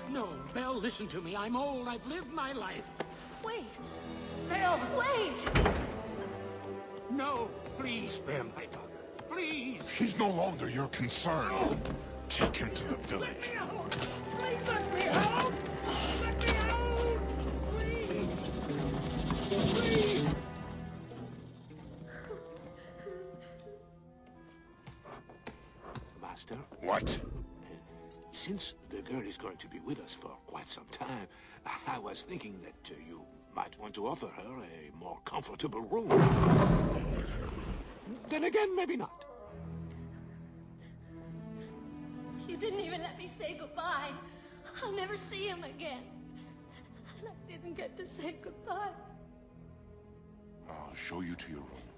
No, Belle, listen to me. I'm old. I've lived my life. Wait. Belle! Wait! No, please spare my daughter. Please! She's no longer your concern. Take him to the village. Let me out! Please let me out! Let me out! Please! Please! Master? What? Since the girl is going to be with us for quite some time, I was thinking that you might want to offer her a more comfortable room. Then again, maybe not. You didn't even let me say goodbye. I'll never see him again. And I didn't get to say goodbye. I'll show you to your room.